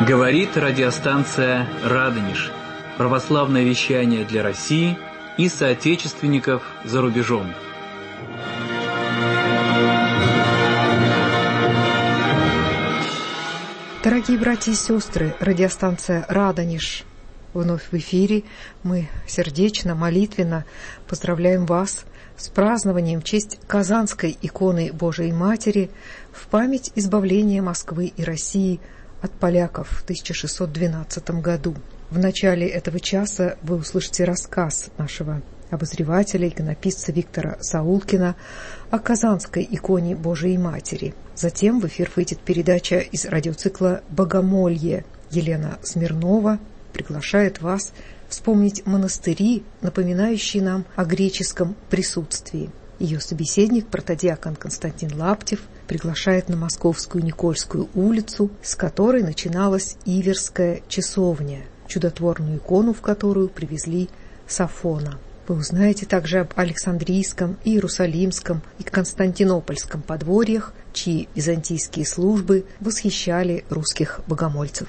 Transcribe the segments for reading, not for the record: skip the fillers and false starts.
Говорит радиостанция «Радонеж». Православное вещание для России и соотечественников за рубежом. Дорогие братья и сестры, радиостанция «Радонеж» вновь в эфире. Мы сердечно, молитвенно поздравляем вас с празднованием в честь Казанской иконы Божией Матери в память избавления Москвы и России от поляков в 1612 году. В начале этого часа вы услышите рассказ нашего обозревателя, иконописца Виктора Саулкина о Казанской иконе Божией Матери. Затем в эфир выйдет передача из радиоцикла «Богомолье». Елена Смирнова приглашает вас вспомнить монастыри, напоминающие нам о греческом присутствии. Ее собеседник, протодиакон Константин Лаптев, приглашает на Московскую Никольскую улицу, с которой начиналась Иверская часовня, чудотворную икону, в которую привезли с Афона. Вы узнаете также об Александрийском, Иерусалимском и Константинопольском подворьях, чьи византийские службы восхищали русских богомольцев.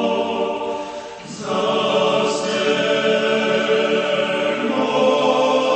Oh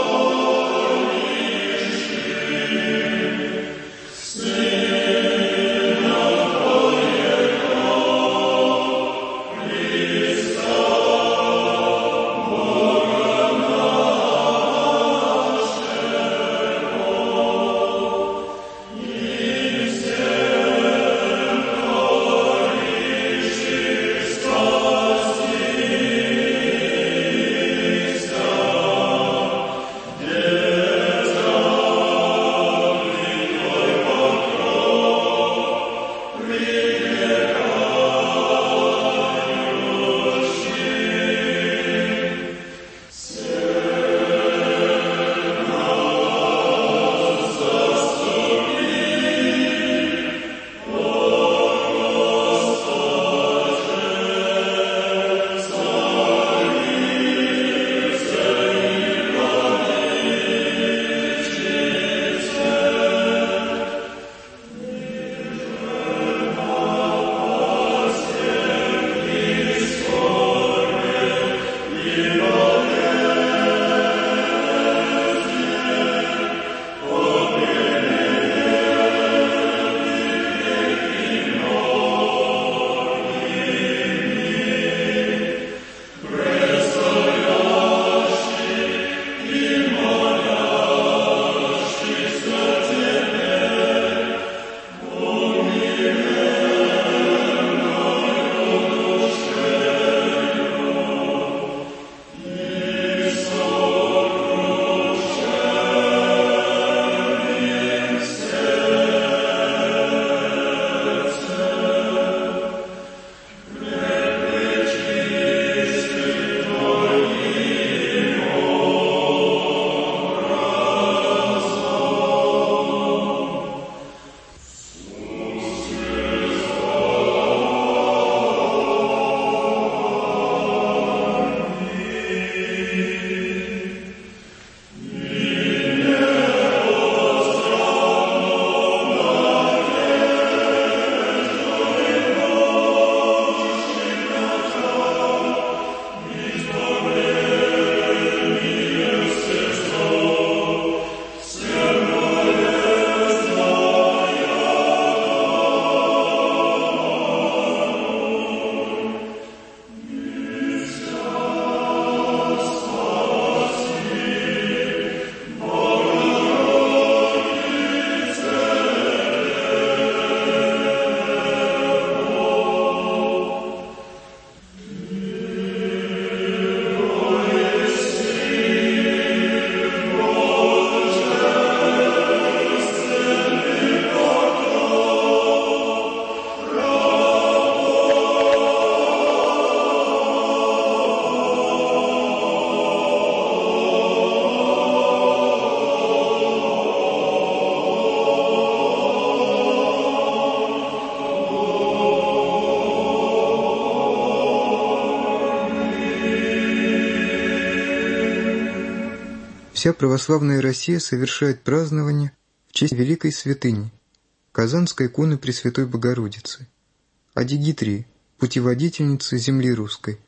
Вся православная Россия совершает празднование в честь великой святыни, Казанской иконы Пресвятой Богородицы, Адигитрии, путеводительницы земли русской.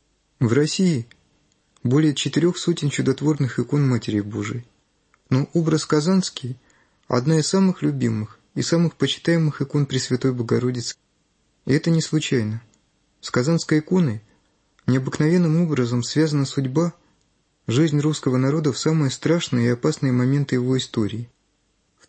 В России более 400 чудотворных икон Матери Божией, но образ казанский – одна из самых любимых и самых почитаемых икон Пресвятой Богородицы. И это не случайно. С Казанской иконой необыкновенным образом связана судьба, жизнь русского народа в самые страшные и опасные моменты его истории. В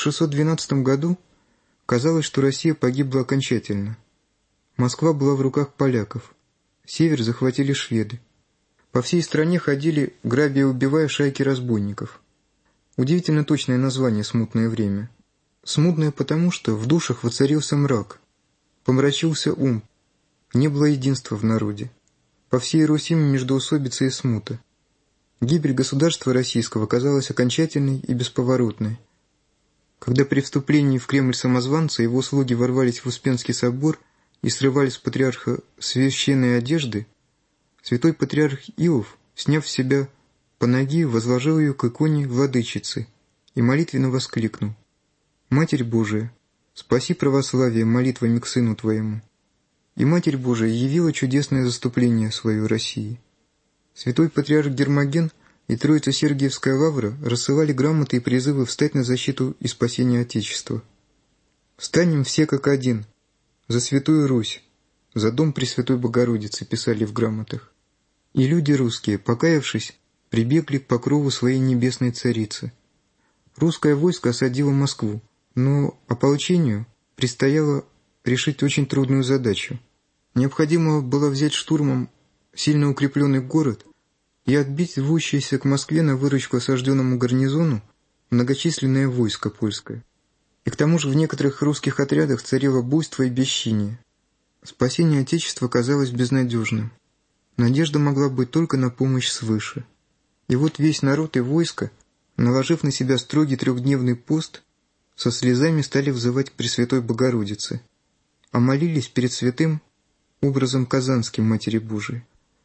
1612 году казалось, что Россия погибла окончательно. Москва была в руках поляков, север захватили шведы. По всей стране ходили, грабя и убивая шайки разбойников. Удивительно точное название «Смутное время». Смутное потому, что в душах воцарился мрак, помрачился ум, не было единства в народе. По всей Руси междоусобица и смута. Гибель государства российского казалась окончательной и бесповоротной. Когда при вступлении в Кремль самозванца его слуги ворвались в Успенский собор и срывали с патриарха священные одежды, святой патриарх Иов, сняв с себя панагию, возложил ее к иконе владычицы и молитвенно воскликнул: «Матерь Божия, спаси православие молитвами к Сыну Твоему». И Матерь Божия явила чудесное заступление свое России. Святой патриарх Гермоген и Троица Сергиевская лавра рассылали грамоты и призывы встать на защиту и спасение Отечества. «Встанем все как один, за Святую Русь, за дом Пресвятой Богородицы», писали в грамотах. И люди русские, покаявшись, прибегли к покрову своей небесной царицы. Русское войско осадило Москву, но ополчению предстояло решить очень трудную задачу. Необходимо было взять штурмом сильно укрепленный город и отбить рвущееся к Москве на выручку осажденному гарнизону многочисленное войско польское. И к тому же в некоторых русских отрядах царило буйство и бесчиние. Спасение Отечества казалось безнадежным. Надежда могла быть только на помощь свыше. И вот весь народ и войско, наложив на себя строгий трехдневный пост, со слезами стали взывать к Пресвятой Богородице, а молились перед святым образом казанским Матери Божией.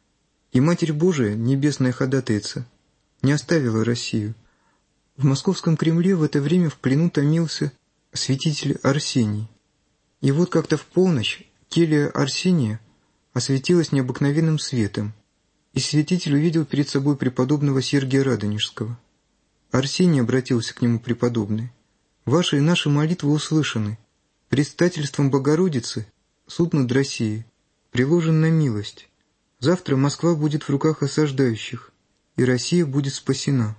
И Матерь Божия, небесная ходатайца, не оставила Россию. В московском Кремле в это время в плену томился святитель Арсений. И вот как-то в полночь келья Арсения осветилась необыкновенным светом, и святитель увидел перед собой преподобного Сергия Радонежского. Арсений обратился к нему преподобный: «Ваши и наши молитвы услышаны. Предстательством Богородицы суд над Россией приложен на милость. Завтра Москва будет в руках осаждающих, и Россия будет спасена».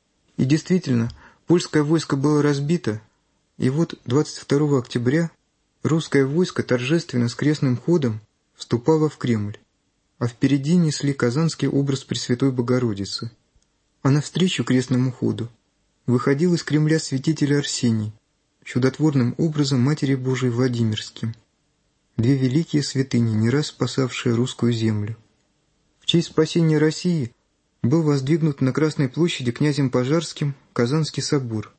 И действительно, польское войско было разбито, и вот 22 октября русское войско торжественно с крестным ходом вступало в Кремль, а впереди несли казанский образ Пресвятой Богородицы. А навстречу крестному ходу выходил из Кремля святитель Арсений, чудотворным образом Матери Божией Владимирским. Две великие святыни, не раз спасавшие русскую землю. В честь спасения России был воздвигнут на Красной площади князем Пожарским Казанский собор.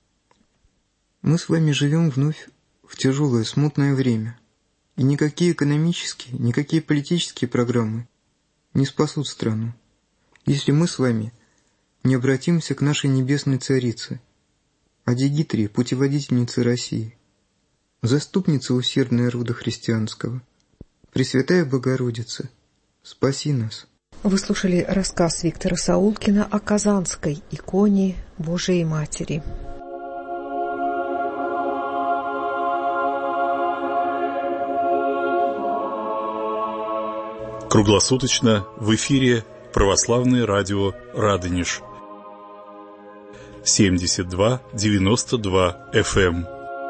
Мы с вами живем вновь в тяжелое, смутное время, и никакие экономические, никакие политические программы не спасут страну, если мы с вами не обратимся к нашей небесной царице, Адигитрии, путеводительнице России, заступнице усердной рода христианского, Пресвятая Богородица, спаси нас. Вы слушали рассказ Виктора Саулкина о Казанской иконе Божией Матери. Круглосуточно в эфире Православное радио «Радонеж». 72-92 FM.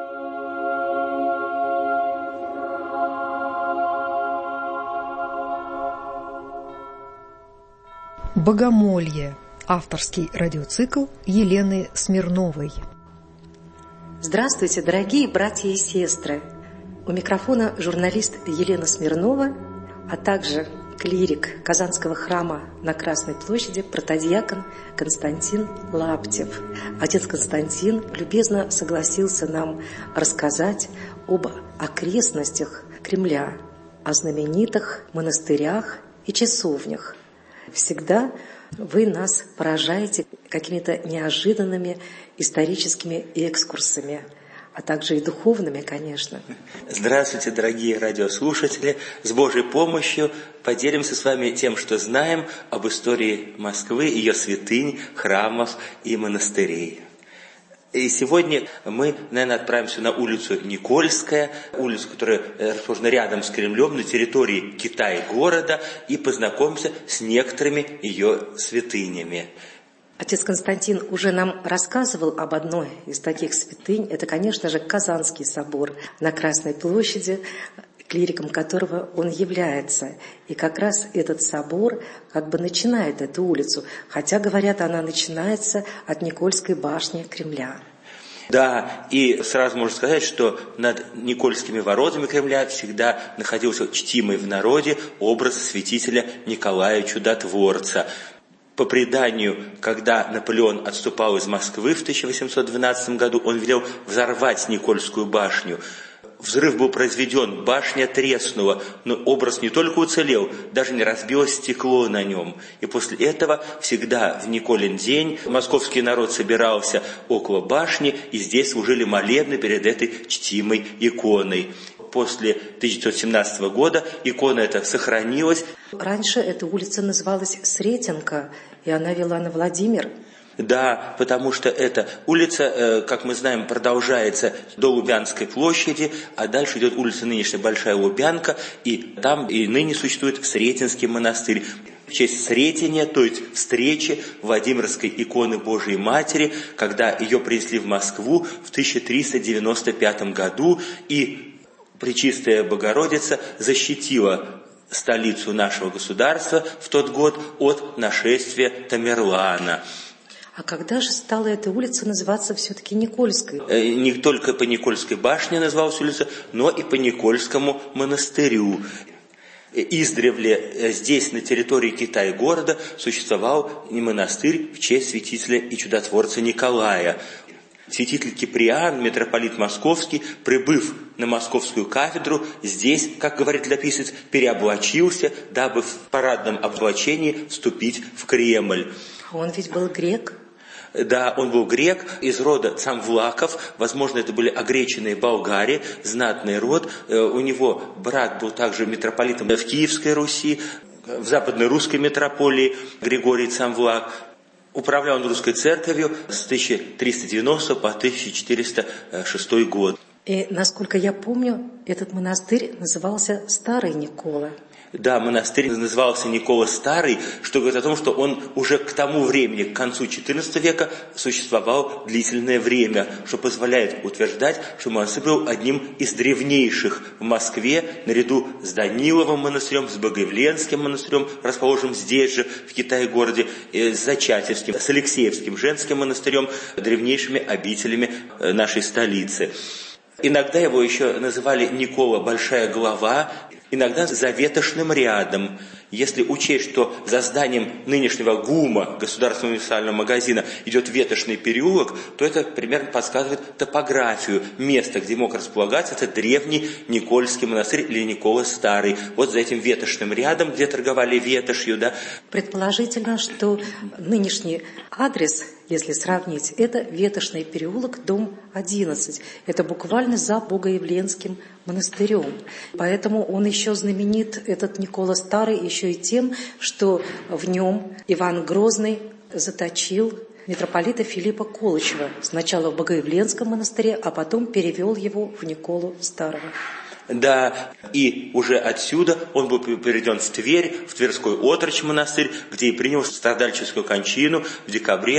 Богомолье. Авторский радиоцикл Елены Смирновой. Здравствуйте, дорогие братья и сестры! У микрофона журналист Елена Смирнова, а также клирик Казанского храма на Красной площади протодиакон Константин Лаптев. Отец Константин любезно согласился нам рассказать об окрестностях Кремля, о знаменитых монастырях и часовнях. Всегда вы нас поражаете какими-то неожиданными историческими экскурсами, а также и духовными, конечно. Здравствуйте, дорогие радиослушатели! С Божьей помощью поделимся с вами тем, что знаем об истории Москвы, ее святынь, храмов и монастырей. И сегодня мы, наверное, отправимся на улицу Никольская, улицу, которая расположена рядом с Кремлем, на территории Китай-города, и познакомимся с некоторыми ее святынями. Отец Константин уже нам рассказывал об одной из таких святынь. Это, конечно же, Казанский собор на Красной площади, клириком которого он является. И как раз этот собор как бы начинает эту улицу, хотя, говорят, она начинается от Никольской башни Кремля. Да, и сразу можно сказать, что над Никольскими воротами Кремля всегда находился чтимый в народе образ святителя Николая Чудотворца. По преданию, когда Наполеон отступал из Москвы в 1812 году, он велел взорвать Никольскую башню. Взрыв был произведен, башня треснула, но образ не только уцелел, даже не разбилось стекло на нем. И после этого всегда в Николин день московский народ собирался около башни, и здесь служили молебны перед этой чтимой иконой. После 1917 года икона эта сохранилась. Раньше эта улица называлась Сретенка, и она вела на Владимир. Да, потому что эта улица, как мы знаем, продолжается до Лубянской площади, а дальше идет улица нынешняя Большая Лубянка, и там и ныне существует Сретенский монастырь. В честь Сретения, то есть встречи Владимирской иконы Божией Матери, когда ее принесли в Москву в 1395 году, и Пречистая Богородица защитила столицу нашего государства в тот год от нашествия Тамерлана. А когда же стала эта улица называться все-таки Никольской? Не только по Никольской башне называлась улица, но и по Никольскому монастырю. Издревле здесь, на территории Китай-города, существовал монастырь в честь святителя и чудотворца Николая. Святитель Киприан, митрополит Московский, прибыв на московскую кафедру, здесь, как говорит летописец, переоблачился, дабы в парадном облачении вступить в Кремль. Он ведь был грек? Да, он был грек, из рода Цамвлаков, возможно, это были огреченные болгари, знатный род. У него брат был также митрополитом в Киевской Руси, в Западной Русской митрополии Григорий Цамвлак. Управлял он русской церковью с 1390 по 1406 год. И, насколько я помню, этот монастырь назывался Старый Никола. Да, монастырь назывался Никола Старый, что говорит о том, что он уже к тому времени, к концу XIV века, существовал длительное время, что позволяет утверждать, что монастырь был одним из древнейших в Москве, наряду с Даниловым монастырем, с Богоявленским монастырем, расположенным здесь же, в Китай-городе, с Зачатевским, с Алексеевским женским монастырем, древнейшими обителями нашей столицы. Иногда его еще называли Никола Большая Голова, иногда заветошным рядом. Если учесть, что за зданием нынешнего ГУМа, Государственного универсального магазина, идет ветошный переулок, то это примерно подсказывает топографию места, где мог располагаться этот древний Никольский монастырь или Никола Старый. Вот за этим ветошным рядом, где торговали ветошью, да. Предположительно, что нынешний адрес, если сравнить, это Ветошный переулок, дом 11. Это буквально за Богоявленским монастырем. Поэтому он еще знаменит, этот Никола Старый, еще и тем, что в нем Иван Грозный заточил митрополита Филиппа Колычева. Сначала в Богоявленском монастыре, а потом перевел его в Николу Старого. Да, и уже отсюда он был переведен в Тверь, в Тверской отрочь монастырь, где и принял страдальческую кончину в декабре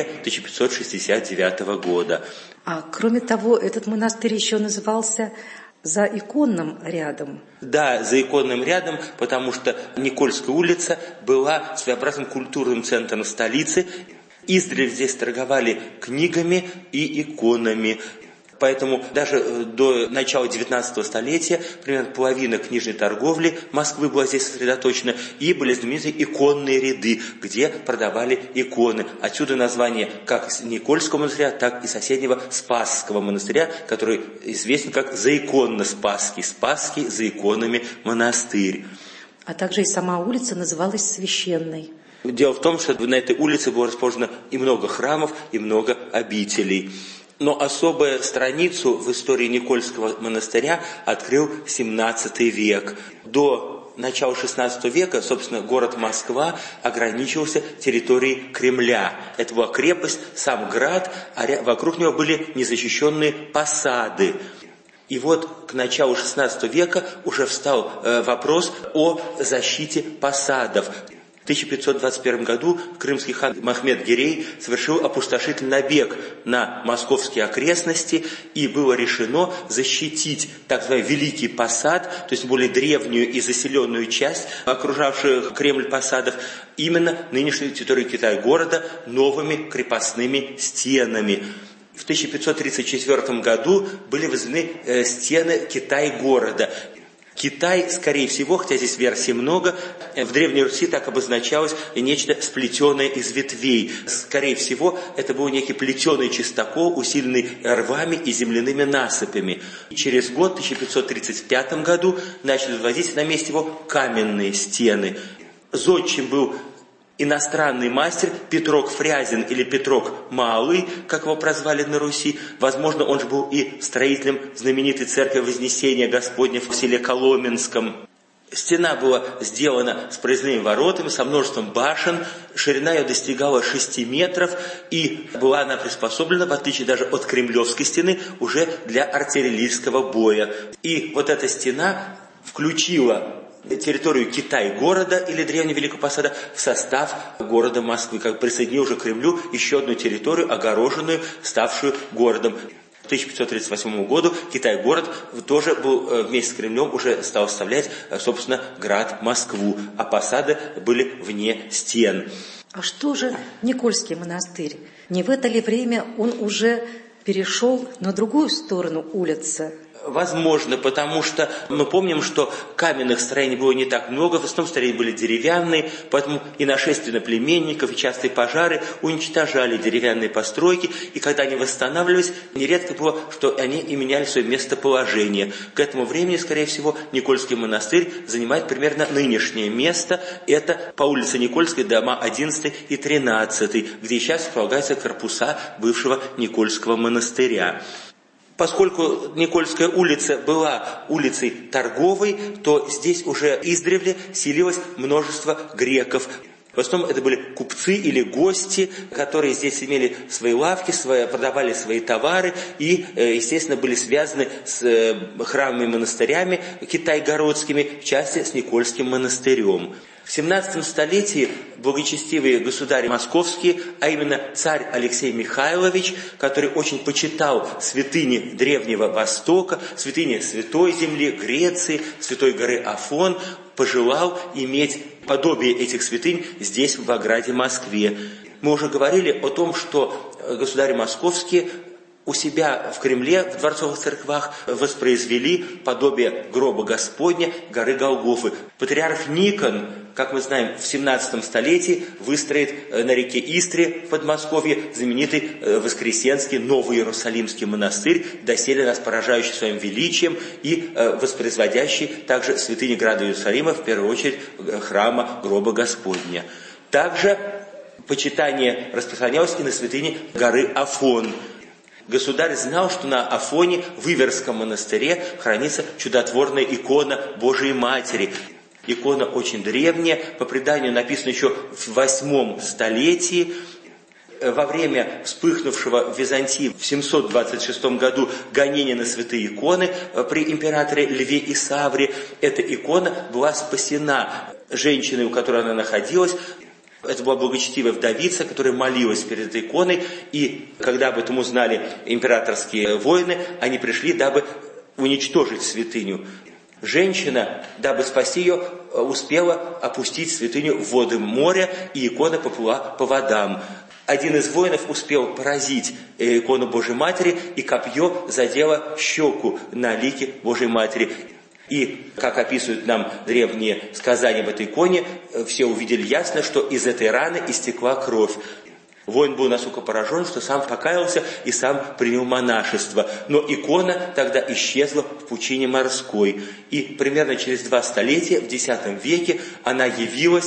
1569 года. А кроме того, этот монастырь еще назывался за иконным рядом. Да, за иконным рядом, потому что Никольская улица была своеобразным культурным центром столицы. Издревле здесь торговали книгами и иконами. Поэтому даже до начала 19 столетия примерно половина книжной торговли Москвы была здесь сосредоточена, и были знаменитые иконные ряды, где продавали иконы. Отсюда название как Никольского монастыря, так и соседнего Спасского монастыря, который известен как Заиконно-Спасский. Спасский за иконами монастырь. А также и сама улица называлась Священной. Дело в том, что на этой улице было расположено и много храмов, и много обителей. Но особую страницу в истории Никольского монастыря открыл XVII век. До начала XVI века, собственно, город Москва ограничивался территорией Кремля. Это была крепость, сам град, а вокруг него были незащищенные посады. И вот к началу XVI века уже встал вопрос о защите посадов. В 1521 году крымский хан Махмед Гирей совершил опустошительный набег на московские окрестности, и было решено защитить так называемый Великий Посад, то есть более древнюю и заселенную часть окружавших Кремль посадов, именно нынешнюю территорию Китай-города новыми крепостными стенами. В 1534 году были возведены стены Китай-города. Китай, скорее всего, хотя здесь версий много, в Древней Руси так обозначалось нечто сплетенное из ветвей. Скорее всего, это был некий плетеный частокол, усиленный рвами и земляными насыпями. И через год, в 1535 году, начали возводить на месте его каменные стены. Зодчим был иностранный мастер Петрок Фрязин или Петрок Малый, как его прозвали на Руси. Возможно, он же был и строителем знаменитой церкви Вознесения Господня в селе Коломенском. Стена была сделана с проездными воротами, со множеством башен, ширина ее достигала 6 метров, и была она приспособлена, в отличие даже от Кремлевской стены, уже для артиллерийского боя. И вот эта стена включила территорию Китай-города или Древнего Великого Посада в состав города Москвы, как присоединил уже к Кремлю еще одну территорию, огороженную, ставшую городом. К 1538 году Китай-город тоже был вместе с Кремлем, уже стал составлять, собственно, град Москву, а посады были вне стен. А что же Никольский монастырь? Не в это ли время он уже перешел на другую сторону улицы? Возможно, потому что мы помним, что каменных строений было не так много, в основном строения были деревянные, поэтому и нашествие наплеменников, и частые пожары уничтожали деревянные постройки, и когда они восстанавливались, нередко было, что они и меняли свое местоположение. К этому времени, скорее всего, Никольский монастырь занимает примерно нынешнее место. Это по улице Никольской, дома 11 и 13, где сейчас располагаются корпуса бывшего Никольского монастыря. Поскольку Никольская улица была улицей торговой, то здесь уже издревле селилось множество греков. В основном это были купцы или гости, которые здесь имели свои лавки, продавали свои товары и, естественно, были связаны с храмами и монастырями китайгородскими, в частности с Никольским монастырем. В 17 столетии благочестивые государи московские, а именно царь Алексей Михайлович, который очень почитал святыни Древнего Востока, святыни Святой Земли, Греции, Святой горы Афон, пожелал иметь подобие этих святынь здесь, в ограде Москве. Мы уже говорили о том, что государи московские у себя в Кремле, в дворцовых церквах воспроизвели подобие гроба Господня, горы Голгофы. Патриарх Никон, как мы знаем, в 17 столетии выстроит на реке Истре в Подмосковье знаменитый Воскресенский Новый Иерусалимский монастырь, доселе нас поражающий своим величием и воспроизводящий также святыни града Иерусалима, в первую очередь храма гроба Господня. Также почитание распространялось и на святыни горы Афон. Государь знал, что на Афоне, в Иверском монастыре, хранится чудотворная икона Божией Матери. Икона очень древняя, по преданию написана еще в 8 столетии. Во время вспыхнувшего в Византии в 726 году гонения на святые иконы при императоре Льве Исавре, эта икона была спасена женщиной, у которой она находилась. Это была благочестивая вдовица, которая молилась перед этой иконой, и когда об этом узнали императорские воины, они пришли, дабы уничтожить святыню. Женщина, дабы спасти ее, успела опустить святыню в воды моря, и икона поплыла по водам. Один из воинов успел поразить икону Божьей Матери, и копье задело щеку на лике Божьей Матери. И, как описывают нам древние сказания об этой иконе, все увидели ясно, что из этой раны истекла кровь. Воин был настолько поражен, что сам покаялся и сам принял монашество. Но икона тогда исчезла в пучине морской. И примерно через 2 столетия, в X веке, она явилась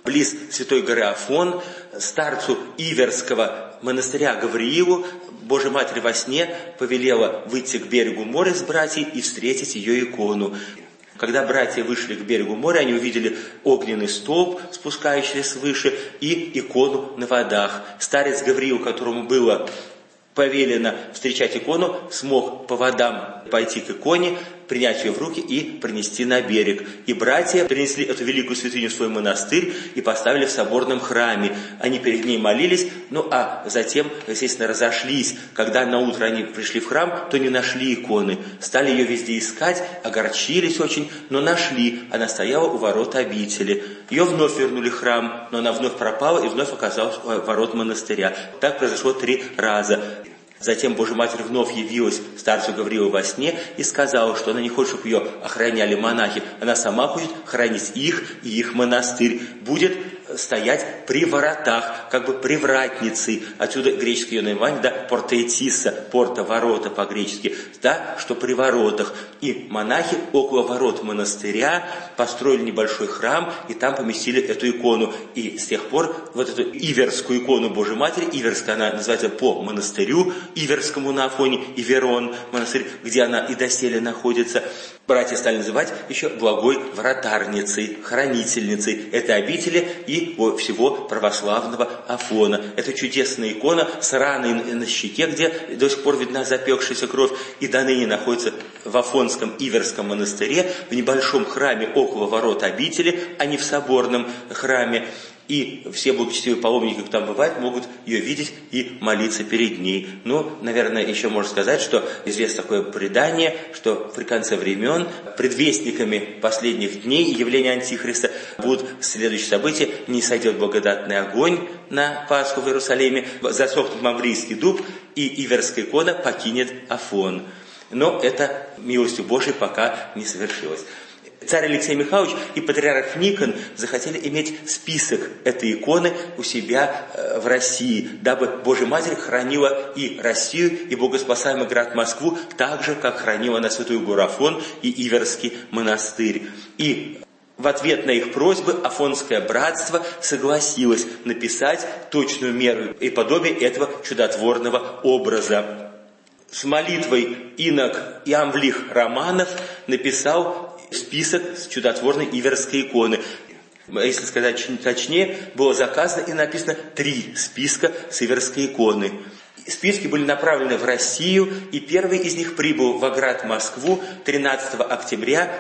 близ Святой горы Афон, старцу Иверского монастыря Гавриилу Божья Матерь во сне повелела выйти к берегу моря с братьей и встретить ее икону. Когда братья вышли к берегу моря, они увидели огненный столб, спускающийся свыше, и икону на водах. Старец Гавриил, которому было повелено встречать икону, смог по водам пойти к иконе, принять ее в руки и принести на берег. И братья принесли эту великую святыню в свой монастырь и поставили в соборном храме. Они перед ней молились, а затем, естественно, разошлись. Когда наутро они пришли в храм, то не нашли иконы. Стали ее везде искать, огорчились очень, но нашли. Она стояла у ворот обители. Ее вновь вернули в храм, но она вновь пропала и вновь оказалась у ворот монастыря. Так произошло 3 раза. Затем Божья Матерь вновь явилась старцу Гавриилу во сне и сказала, что она не хочет, чтобы ее охраняли монахи. Она сама будет хранить их и их монастырь. Будет стоять при воротах, как бы привратницей. Отсюда греческое ее наименование, портеетиса, порта, ворота по-гречески, что при воротах. И монахи около ворот монастыря построили небольшой храм, и там поместили эту икону. И с тех пор вот эту иверскую икону Божьей Матери, иверская она называется по монастырю, Иверскому на Афоне, Иверон, монастырь, где она и доселе находится, братья стали называть еще благой вратарницей, хранительницей этой обители и всего православного Афона. Это чудесная икона с раной на щеке, где до сих пор видна запекшаяся кровь, и до ныне находится в Афонском Иверском монастыре, в небольшом храме около ворот обители, а не в соборном храме. И все благочестивые паломники, кто там бывает, могут ее видеть и молиться перед ней. Наверное, еще можно сказать, что известно такое предание, что при конце времен предвестниками последних дней явления Антихриста будут следующие события: не сойдет благодатный огонь на Пасху в Иерусалиме, засохнет маврийский дуб, и иверская икона покинет Афон. Но это милостью Божией пока не совершилось. Царь Алексей Михайлович и патриарх Никон захотели иметь список этой иконы у себя в России, дабы Божья Матерь хранила и Россию, и богоспасаемый град Москву, так же, как хранила на Святую гору Афон и Иверский монастырь. И в ответ на их просьбы Афонское братство согласилось написать точную меру и подобие этого чудотворного образа. С молитвой инок Иамвлих Романов написал список с чудотворной иверской иконы. Если сказать точнее, было заказано и написано 3 списка с иверской иконы. Списки были направлены в Россию, и первый из них прибыл в Аград, Москву 13 октября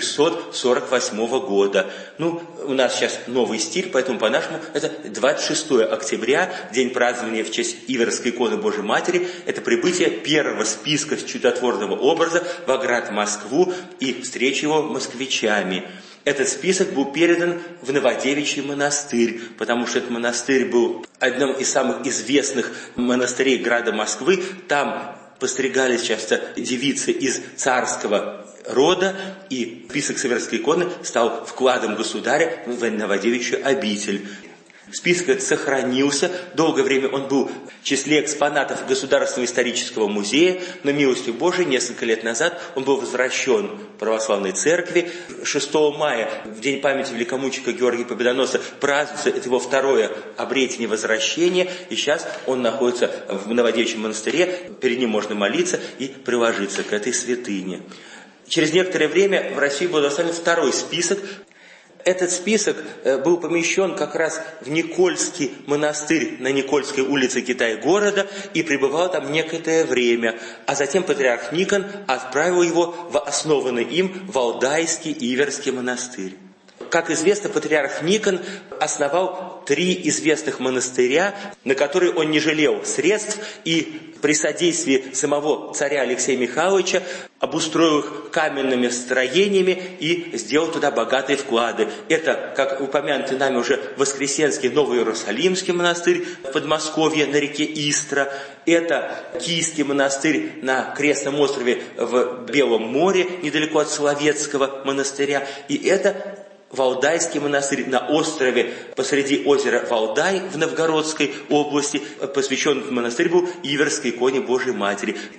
1648 года. У нас сейчас новый стиль, поэтому по-нашему это 26 октября, день празднования в честь Иверской иконы Божьей Матери. Это прибытие первого списка чудотворного образа в Аград, Москву и встреча его москвичами. Этот список был передан в Новодевичий монастырь, потому что этот монастырь был одним из самых известных монастырей града Москвы. Там постригались часто девицы из царского рода, и список с иверской иконы стал вкладом государя в Новодевичью обитель. Список этот сохранился, долгое время он был в числе экспонатов Государственного исторического музея, но милостью Божией несколько лет назад он был возвращен в православной церкви. 6 мая, в день памяти великомученика Георгия Победоносца, празднуется это его второе обретение возвращения, и сейчас он находится в Новодевичьем монастыре, перед ним можно молиться и приложиться к этой святыне. Через некоторое время в России был доставлен второй список. Этот список был помещен как раз в Никольский монастырь на Никольской улице Китай-города и пребывал там некоторое время. А затем патриарх Никон отправил его в основанный им Валдайский Иверский монастырь. Как известно, патриарх Никон основал 3 известных монастыря, на которые он не жалел средств, и при содействии самого царя Алексея Михайловича обустроил их каменными строениями и сделал туда богатые вклады. Это, как упомянутый нами уже Воскресенский Новоиерусалимский монастырь в Подмосковье на реке Истра. Это Киевский монастырь на Крестном острове в Белом море, недалеко от Соловецкого монастыря. И это Валдайский монастырь на острове посреди озера Валдай в Новгородской области. Посвящен монастырь был Иверской иконе Божьей Матери. В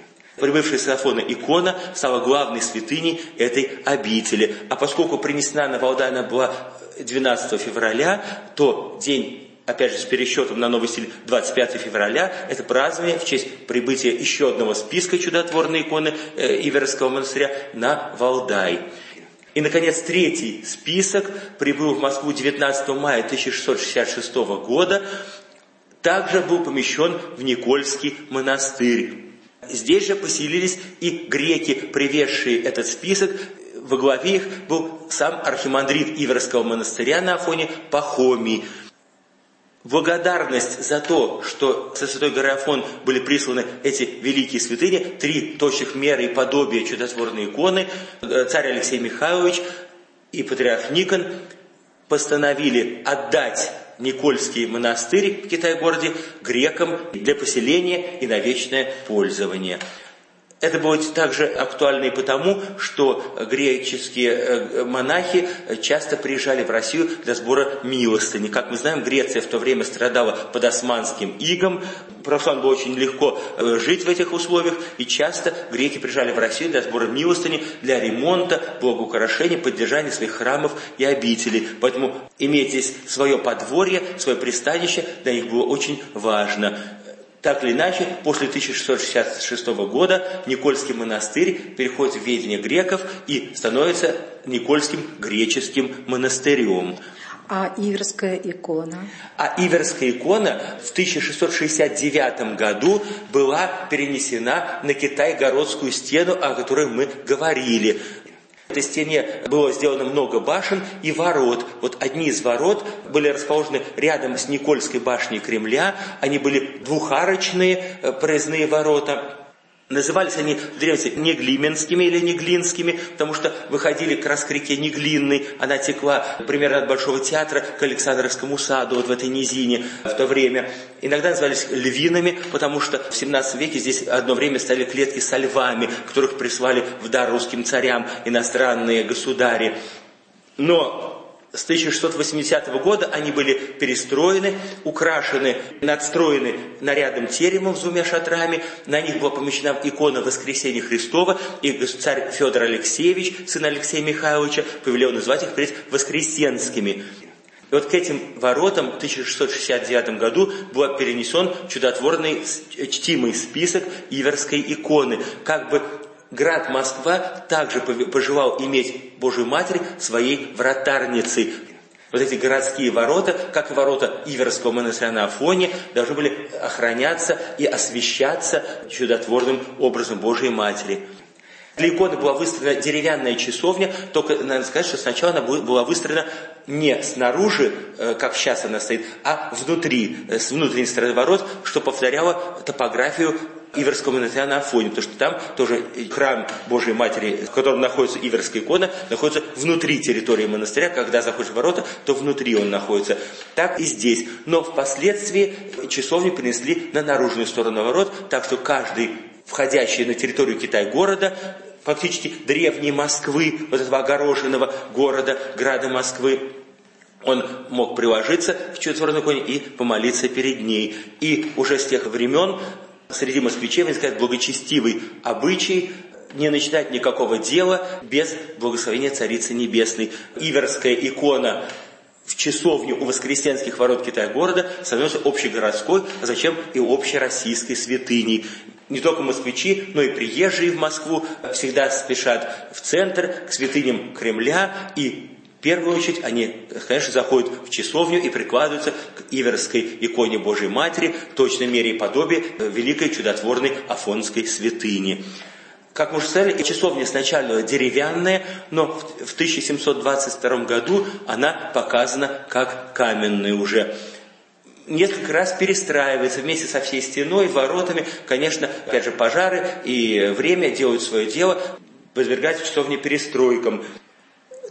прибывшая с Афона икона стала главной святыней этой обители. А поскольку принесена на Валдай она была 12 февраля, то день, опять же, с пересчетом на новый стиль 25 февраля, это празднование в честь прибытия еще одного списка чудотворной иконы Иверского монастыря на Валдай. И, наконец, третий список прибыл в Москву 19 мая 1666 года, также был помещен в Никольский монастырь. Здесь же поселились и греки, привезшие этот список. Во главе их был сам архимандрит Иверского монастыря на Афоне Пахомий. Благодарность за то, что со Святой горы Афон были присланы эти великие святыни, 3 точных меры и подобия чудотворной иконы, царь Алексей Михайлович и патриарх Никон постановили отдать Никольский монастырь в Китай-городе грекам для поселения и на вечное пользование. Это было также актуально и потому, что греческие монахи часто приезжали в Россию для сбора милостыни. Как мы знаем, Греция в то время страдала под османским игом. Православным было очень легко жить в этих условиях, и часто греки приезжали в Россию для сбора милостыни, для ремонта, благоукрашения, поддержания своих храмов и обителей. Поэтому иметь здесь свое подворье, свое пристанище для них было очень важно. Так или иначе, после 1666 года Никольский монастырь переходит в ведение греков и становится Никольским греческим монастырем. А Иверская икона? А Иверская икона в 1669 году была перенесена на Китай-городскую стену, о которой мы говорили. В этой стене было сделано много башен и ворот. Вот одни из ворот были расположены рядом с Никольской башней Кремля. Они были двухарочные проездные ворота. Назывались они в древности Неглименскими или Неглинскими, потому что выходили как раз к реке Неглинной. Она текла примерно от Большого театра к Александровскому саду, вот в этой низине в то время. Иногда назывались львинами, потому что в 17 веке здесь одно время стояли клетки со львами, которых прислали в дар русским царям иностранные государи. Но с 1680 года они были перестроены, украшены, надстроены нарядом теремов с 2 шатрами. На них была помещена икона Воскресения Христова, и царь Федор Алексеевич, сын Алексея Михайловича, повелел называть их впредь воскресенскими. И вот к этим воротам в 1669 году был перенесен чудотворный чтимый список Иверской иконы. Как бы град Москва также пожелал иметь Божию Матерь своей вратарницей. Вот эти городские ворота, как и ворота Иверского монастыря на Афоне, должны были охраняться и освящаться чудотворным образом Божией Матери. Для иконы была выстроена деревянная часовня, только надо сказать, что сначала она была выстроена не снаружи, как сейчас она стоит, а внутри, с внутренней стороны ворот, что повторяло топографию Иверского монастыря на Афоне, потому что там тоже храм Божией Матери, в котором находится Иверская икона, находится внутри территории монастыря. Когда заходишь в ворота, то внутри он находится. Так и здесь. Но впоследствии часовню перенесли на наружную сторону ворот, так что каждый, входящий на территорию Китай-города, фактически древней Москвы, вот этого огороженного города, града Москвы, он мог приложиться к чудотворной иконе и помолиться перед ней. И уже с тех времен среди москвичей возникает благочестивый обычай не начинать никакого дела без благословения Царицы Небесной. Иверская икона в часовню у Воскресенских ворот Китай-города становится общегородской, а зачем и общероссийской святыней. Не только москвичи, но и приезжие в Москву всегда спешат в центр, к святыням Кремля, и в первую очередь они, конечно, заходят в часовню и прикладываются к Иверской иконе Божией Матери, в точной мере и подобие великой чудотворной Афонской святыни. Как мы уже сказали, часовня сначала деревянная, но в 1722 году она показана как каменная уже. Несколько раз перестраивается вместе со всей стеной, воротами. Конечно, опять же, пожары и время делают свое дело, подвергаются часовне перестройкам. В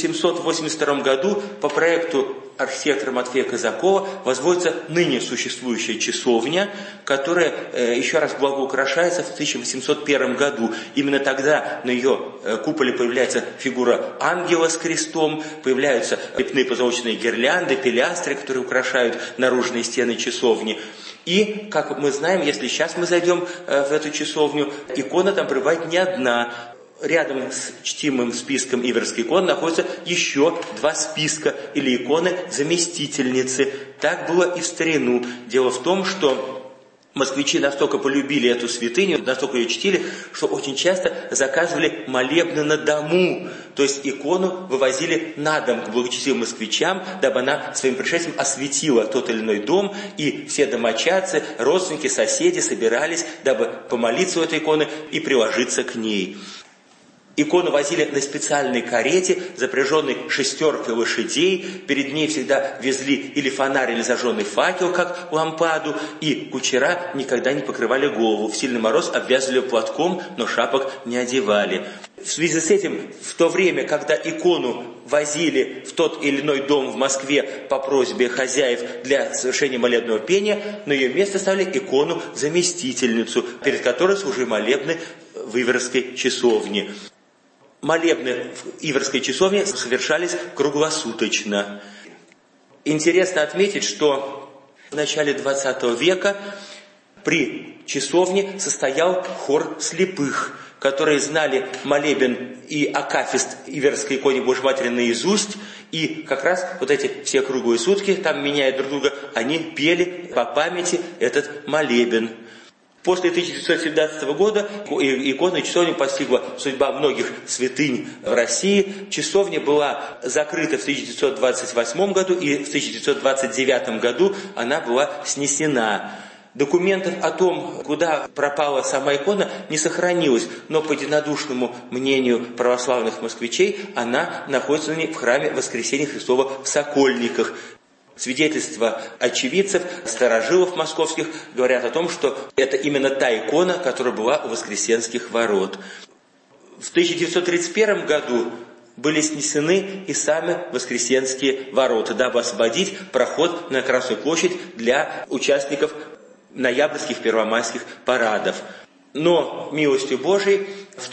1782 году по проекту архитектора Матфея Казакова возводится ныне существующая часовня, которая еще раз благоукрашается в 1801 году. Именно тогда на ее куполе появляется фигура ангела с крестом, появляются лепные позолоченные гирлянды, пилястры, которые украшают наружные стены часовни. И, как мы знаем, если сейчас мы зайдем в эту часовню, икона там пребывает не одна. Рядом с чтимым списком Иверской иконы находятся еще 2 списка или иконы заместительницы. Так было и в старину. Дело в том, что москвичи настолько полюбили эту святыню, настолько ее чтили, что очень часто заказывали молебны на дому. То есть икону вывозили на дом к благочестивым москвичам, дабы она своим пришествием осветила тот или иной дом, и все домочадцы, родственники, соседи собирались, дабы помолиться у этой иконы и приложиться к ней. Икону возили на специальной карете, запряженной 6 лошадей. Перед ней всегда везли или фонарь, или зажженный факел, как лампаду. И кучера никогда не покрывали голову. В сильный мороз обвязывали платком, но шапок не одевали. В связи с этим, в то время, когда икону возили в тот или иной дом в Москве по просьбе хозяев для совершения молебного пения, на ее место ставили икону-заместительницу, перед которой служили молебны в Иверской часовне. Молебны в Иверской часовне совершались круглосуточно. Интересно отметить, что в начале XX века при часовне состоял хор слепых, которые знали молебен и акафист Иверской иконе Божьей Матери наизусть, и как раз вот эти все круглые сутки, там меняя друг друга, они пели по памяти этот молебен. После 1917 года икону часовню постигла судьба многих святынь в России. Часовня была закрыта в 1928 году, и в 1929 году она была снесена. Документов о том, куда пропала сама икона, не сохранилось, но по единодушному мнению православных москвичей она находится в храме Воскресения Христова в Сокольниках. Свидетельства очевидцев, старожилов московских говорят о том, что это именно та икона, которая была у Воскресенских ворот. В 1931 году были снесены и сами Воскресенские ворота, дабы освободить проход на Красную площадь для участников ноябрьских первомайских парадов. Но милостью Божией в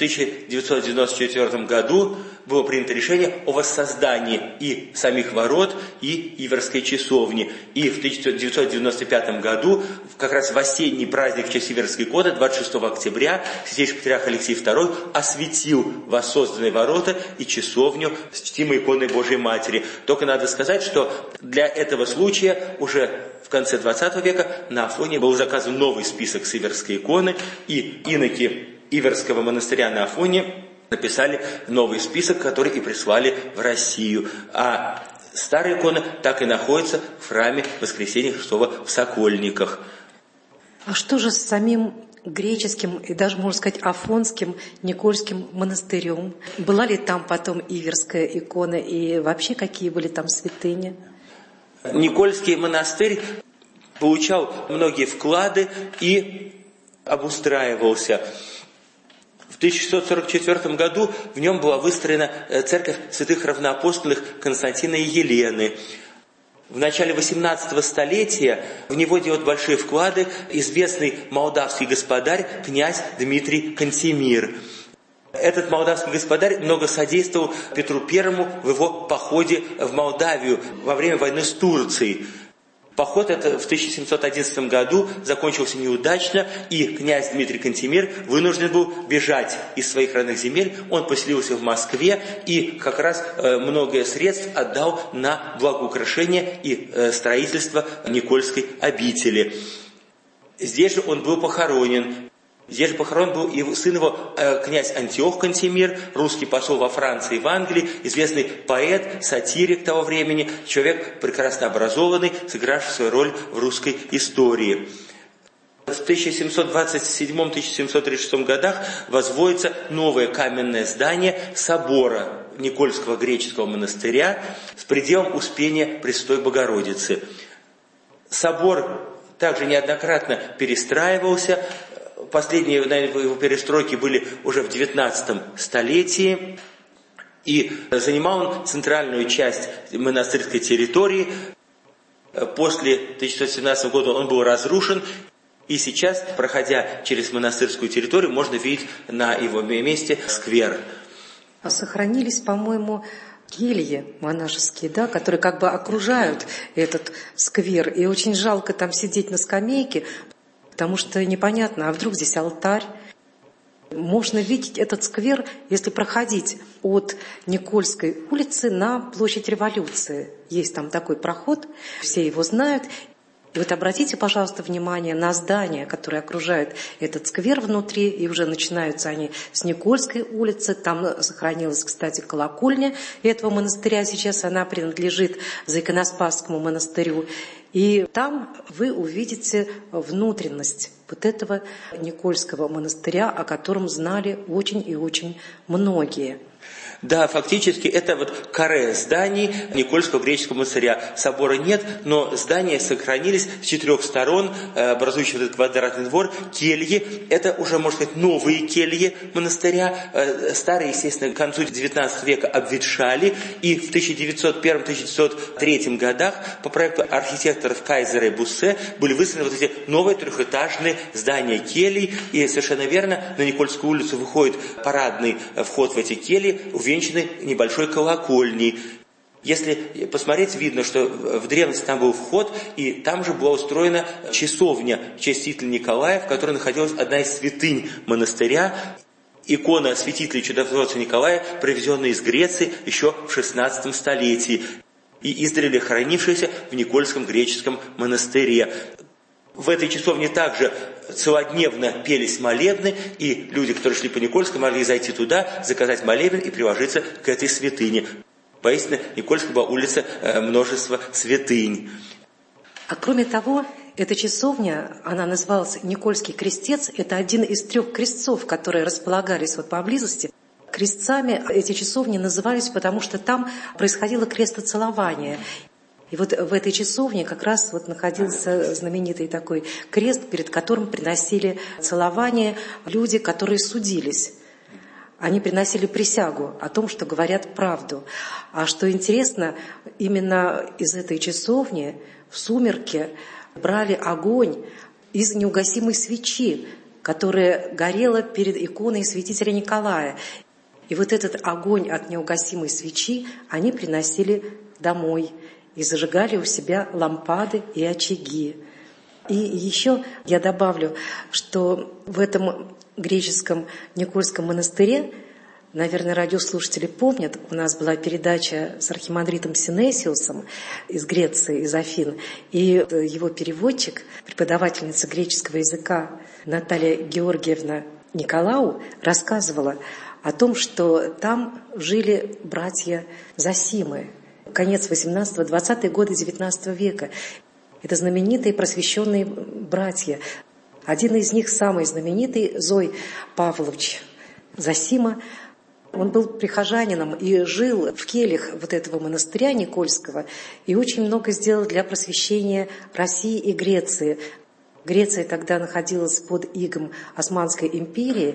1994 году было принято решение о воссоздании и самих ворот, и Иверской часовни. И в 1995 году, как раз в осенний праздник в честь Иверской иконы, 26 октября, святейший патриарх Алексей II осветил воссозданные ворота и часовню с чтимой иконой Божией Матери. Только надо сказать, что для этого случая уже в конце 20 века на Афоне был заказан новый список с Иверской иконы, и иноки Иверского монастыря на Афоне написали новый список, который и прислали в Россию. А старая икона так и находится в храме Воскресения Христова в Сокольниках. А что же с самим греческим и даже, можно сказать, афонским Никольским монастырем? Была ли там потом Иверская икона и вообще какие были там святыни? Никольский монастырь получал многие вклады и обустраивался. В 1644 году в нем была выстроена церковь святых равноапостольных Константина и Елены. В начале 18 столетия в него делают большие вклады известный молдавский господарь князь Дмитрий Кантемир. Этот молдавский господарь много содействовал Петру Первому в его походе в Молдавию во время войны с Турцией. Поход этот в 1711 году закончился неудачно, и князь Дмитрий Кантемир вынужден был бежать из своих родных земель. Он поселился в Москве и как раз многое средств отдал на благоукрашение и строительство Никольской обители. Здесь же он был похоронен. Здесь же похоронен был и сын его, князь Антиох Кантемир, русский посол во Франции и в Англии, известный поэт, сатирик того времени, человек прекрасно образованный, сыгравший свою роль в русской истории. В 1727-1736 годах возводится новое каменное здание собора Никольского греческого монастыря с пределом Успения Пресвятой Богородицы. Собор также неоднократно перестраивался. Последние, наверное, его перестройки были уже в XIX столетии. И занимал он центральную часть монастырской территории. После 1917 года он был разрушен. И сейчас, проходя через монастырскую территорию, можно видеть на его месте сквер. Сохранились, по-моему, кельи монашеские, да, которые как бы окружают этот сквер. И очень жалко там сидеть на скамейке, потому что непонятно, а вдруг здесь алтарь. Можно видеть этот сквер, если проходить от Никольской улицы на площадь Революции. Есть там такой проход, все его знают. И вот обратите, пожалуйста, внимание на здания, которые окружают этот сквер внутри, и уже начинаются они с Никольской улицы. Там сохранилась, кстати, колокольня этого монастыря. Сейчас она принадлежит Заиконоспасскому монастырю. И там вы увидите внутренность вот этого Никольского монастыря, о котором знали очень и очень многие. Да, фактически это вот каре зданий Никольского греческого монастыря. Собора нет, но здания сохранились с 4 сторон, образующие вот этот квадратный двор. Кельи, это уже, можно сказать, новые кельи монастыря. Старые, естественно, к концу XIX века обветшали, и в 1901-1903 годах по проекту архитекторов Кайзера и Буссе были выстроены вот эти новые трехэтажные здания келий. И совершенно верно, на Никольскую улицу выходит парадный вход в эти кельи, увенчанный небольшой колокольней. Если посмотреть, видно, что в древности там был вход, и там же была устроена часовня в честь святителя Николая, в которой находилась одна из святынь монастыря. Икона святителя чудотворца Николая, привезенная из Греции еще в XVI столетии и издревле хранившаяся в Никольском греческом монастыре. В этой часовне также целодневно пелись молебны, и люди, которые шли по Никольской, могли зайти туда, заказать молебен и приложиться к этой святыне. Поистине, Никольская была улица множества святынь. А кроме того, эта часовня, она называлась Никольский крестец. Это один из 3 крестцов, которые располагались вот поблизости. Крестцами эти часовни назывались, потому что там происходило крестоцелование. И вот в этой часовне как раз вот находился знаменитый такой крест, перед которым приносили целование люди, которые судились. Они приносили присягу о том, что говорят правду. А что интересно, именно из этой часовни в сумерки брали огонь из неугасимой свечи, которая горела перед иконой святителя Николая. И вот этот огонь от неугасимой свечи они приносили домой и зажигали у себя лампады и очаги. И еще я добавлю, что в этом греческом Никольском монастыре, наверное, радиослушатели помнят, у нас была передача с архимандритом Синесиусом из Греции, из Афин, и его переводчик, преподавательница греческого языка Наталья Георгиевна Николау рассказывала о том, что там жили братья Зосимы, конец 18-го, 20-е годы XIX века. Это знаменитые просвещенные братья. Один из них, самый знаменитый, Зой Павлович Зосима, он был прихожанином и жил в кельях вот этого монастыря Никольского и очень много сделал для просвещения России и Греции. Греция тогда находилась под игом Османской империи,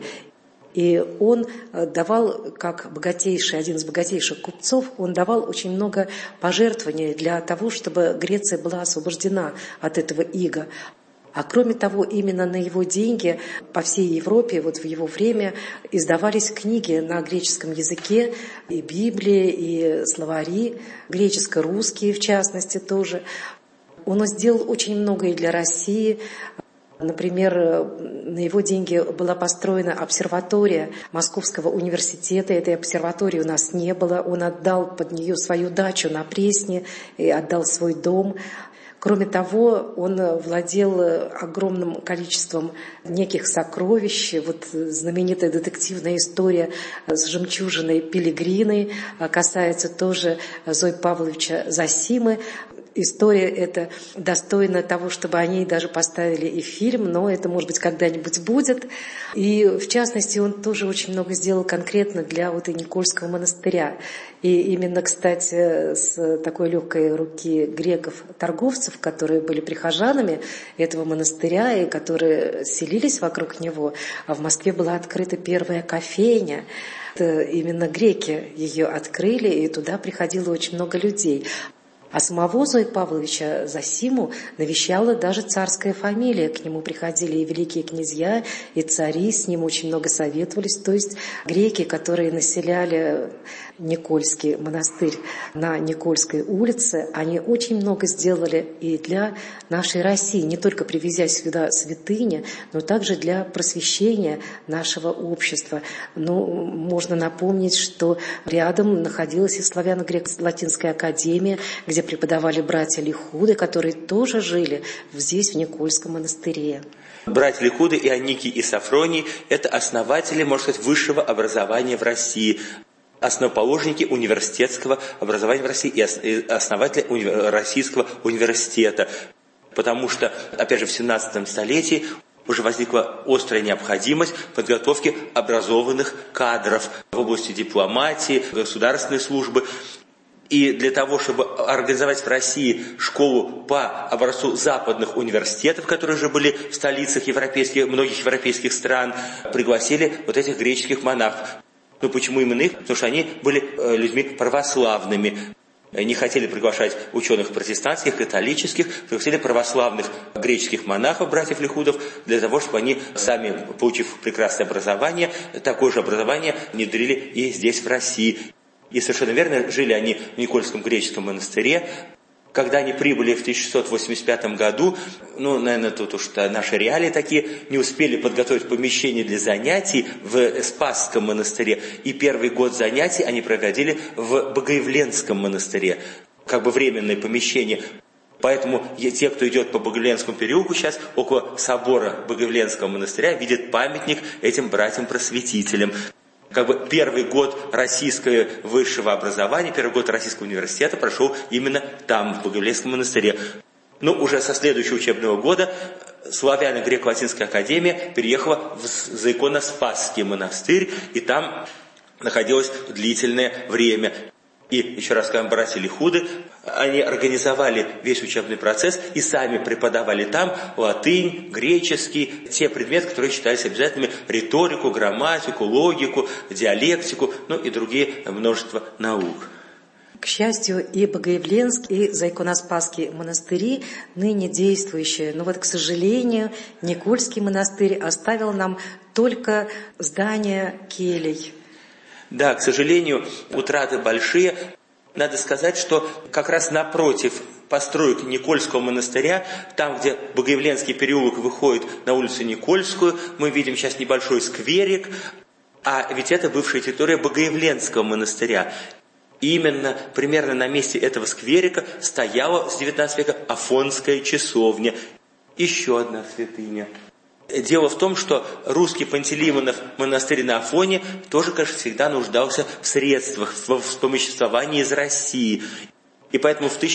и он давал, как богатейший, один из богатейших купцов, он давал очень много пожертвований для того, чтобы Греция была освобождена от этого ига. А кроме того, именно на его деньги по всей Европе, вот в его время, издавались книги на греческом языке, и Библии, и словари, греческо-русские в частности тоже. Он сделал очень многое для России. Например, на его деньги была построена обсерватория Московского университета. Этой обсерватории у нас не было. Он отдал под нее свою дачу на Пресне и отдал свой дом. Кроме того, он владел огромным количеством неких сокровищ. Вот знаменитая детективная история с жемчужиной Пилигриной касается тоже Зои Павловича Зосимы. История эта достойна того, чтобы о ней даже поставили и фильм, но это, может быть, когда-нибудь будет. И, в частности, он тоже очень много сделал конкретно для вот и Никольского монастыря. И именно, кстати, с такой легкой руки греков-торговцев, которые были прихожанами этого монастыря и которые селились вокруг него, а в Москве была открыта первая кофейня. Именно греки ее открыли, и туда приходило очень много людей. А самого Зоя Павловича Зосиму навещала даже царская фамилия. К нему приходили и великие князья, и цари, с ним очень много советовались. То есть греки, которые населяли Никольский монастырь на Никольской улице, они очень много сделали и для нашей России, не только привезя сюда святыни, но также для просвещения нашего общества. Но можно напомнить, что рядом находилась и славяно-греко-латинская академия, где преподавали братья Лихуды, которые тоже жили здесь, в Никольском монастыре. Братья Лихуды, Ионикий и Сафроний – это основатели, можно сказать, высшего образования в России, основоположники университетского образования в России и основатели Российского университета. Потому что, опять же, в 17 столетии уже возникла острая необходимость подготовки образованных кадров в области дипломатии, государственной службы. И для того, чтобы организовать в России школу по образцу западных университетов, которые уже были в столицах многих европейских стран, пригласили вот этих греческих монахов. Ну почему именно их? Потому что они были людьми православными. Не хотели приглашать ученых протестантских, католических, пригласили православных греческих монахов, братьев Лихудов, для того, чтобы они, сами получив прекрасное образование, такое же образование внедрили и здесь, в России. И совершенно верно, жили они в Никольском греческом монастыре. Когда они прибыли в 1685 году, наверное, тут уж наши реалии такие, не успели подготовить помещение для занятий в Спасском монастыре. И первый год занятий они проводили в Богоявленском монастыре, как бы временное помещение. Поэтому те, кто идет по Богоявленскому переулку сейчас, около собора Богоявленского монастыря, видят памятник этим братьям-просветителям. Как бы первый год российского высшего образования, первый год российского университета прошел именно там, в Богоявленском монастыре. Но уже со следующего учебного года славяно-греко-латинская академия переехала в Заиконо-Спасский монастырь, и там находилась длительное время. И, еще раз скажем, братья Лихуды, они организовали весь учебный процесс и сами преподавали там латынь, греческий, те предметы, которые считались обязательными, риторику, грамматику, логику, диалектику, и другие множество наук. К счастью, и Богоявленский, и Заиконоспасский монастыри ныне действующие. Но к сожалению, Никольский монастырь оставил нам только здание келей. Да, к сожалению, утраты большие. Надо сказать, что как раз напротив построек Никольского монастыря, там, где Богоявленский переулок выходит на улицу Никольскую, мы видим сейчас небольшой скверик, а ведь это бывшая территория Богоявленского монастыря. И именно примерно на месте этого скверика стояла с 19 века Афонская часовня, еще одна святыня. Дело в том, что русский Пантелеймонов монастырь на Афоне тоже, конечно, всегда нуждался в средствах, в вспомоществовании из России. И поэтому в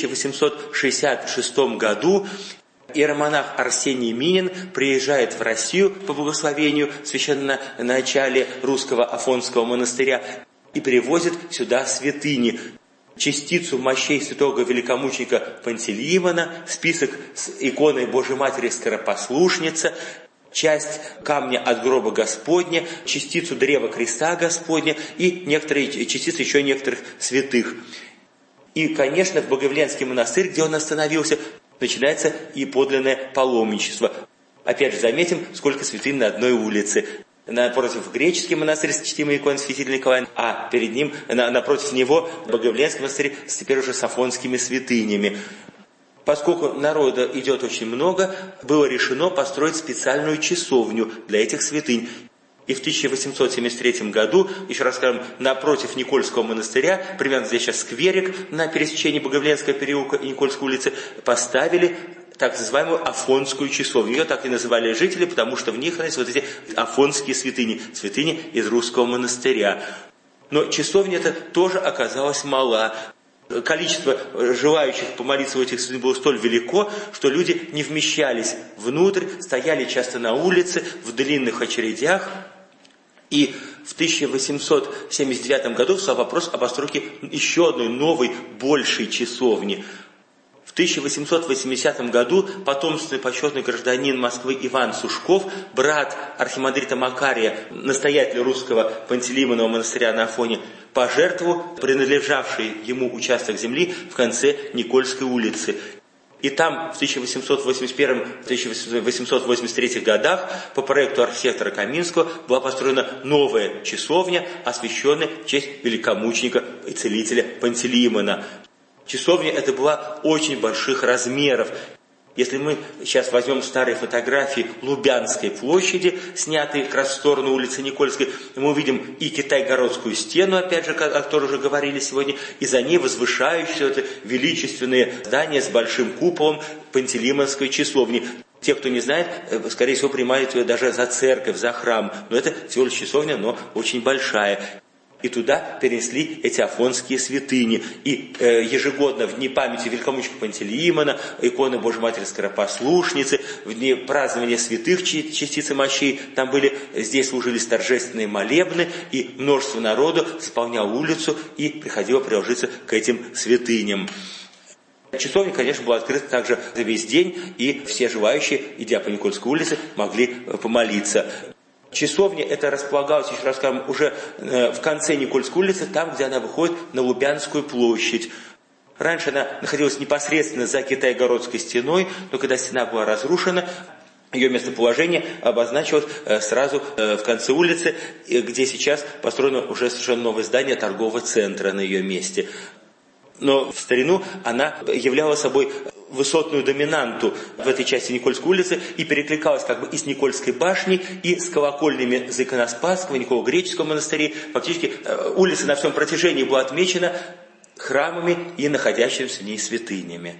1866 году иеромонах Арсений Минин приезжает в Россию по благословению священноначалия русского Афонского монастыря и привозит сюда святыни. Частицу мощей святого великомученика Пантелеймона, список с иконой Божьей Матери Скоропослушница, часть камня от гроба Господня, частицу древа креста Господня и некоторые частицы еще некоторых святых. И, конечно, в Богоявленский монастырь, где он остановился, начинается и подлинное паломничество. Опять же, заметим, сколько святынь на одной улице. Напротив греческий монастырь с чтимой иконой святителя Николая, а перед ним, напротив него, Богоявленский монастырь теперь уже с афонскими святынями. Поскольку народа идет очень много, было решено построить специальную часовню для этих святынь. И в 1873 году, еще раз скажем, напротив Никольского монастыря, примерно здесь сейчас скверик на пересечении Богоявленского переулка и Никольской улицы, поставили так называемую Афонскую часовню. Ее так и называли жители, потому что в них находятся вот эти афонские святыни, святыни из русского монастыря. Но часовня эта тоже оказалась мала. Количество желающих помолиться в этих святынях было столь велико, что люди не вмещались внутрь, стояли часто на улице, в длинных очередях. И в 1879 году встал вопрос о постройке еще одной новой, большей часовни. В 1880 году потомственный почетный гражданин Москвы Иван Сушков, брат архимандрита Макария, настоятеля русского Пантелеймонова монастыря на Афоне, пожертвовал принадлежавший ему участок земли в конце Никольской улицы. И там в 1881-1883 годах по проекту архитектора Каминского была построена новая часовня, освященная в честь великомученика и целителя Пантелеимона. Часовня эта была очень больших размеров. Если мы сейчас возьмем старые фотографии Лубянской площади, снятые как раз в сторону улицы Никольской, мы увидим и Китай-городскую стену, опять же, о которой уже говорили сегодня, и за ней возвышающееся это величественное здание с большим куполом Пантелеимонской часовни. Те, кто не знает, скорее всего, принимают ее даже за церковь, за храм. Но это всего лишь часовня, но очень большая. И туда перенесли эти афонские святыни. И ежегодно в дни памяти великомученика Пантелеимона, иконы Божьей Матери Скоропослушницы, в дни празднования святых частиц и мощей, там были, здесь служились торжественные молебны, и множество народу заполняло улицу и приходило приложиться к этим святыням. Часовня, конечно, была открыта также за весь день, и все желающие, идя по Никольской улице, могли помолиться. Часовня эта располагалась, еще раз скажем, уже в конце Никольской улицы, там, где она выходит на Лубянскую площадь. Раньше она находилась непосредственно за Китай-городской стеной, но когда стена была разрушена, ее местоположение обозначилось сразу в конце улицы, где сейчас построено уже совершенно новое здание торгового центра на ее месте. Но в старину она являла собой высотную доминанту в этой части Никольской улицы и перекликалась как бы и с Никольской башней, и с колокольнями за Иконоспасского, Николо-Греческого монастырей. Фактически улица на всем протяжении была отмечена храмами и находящимися в ней святынями.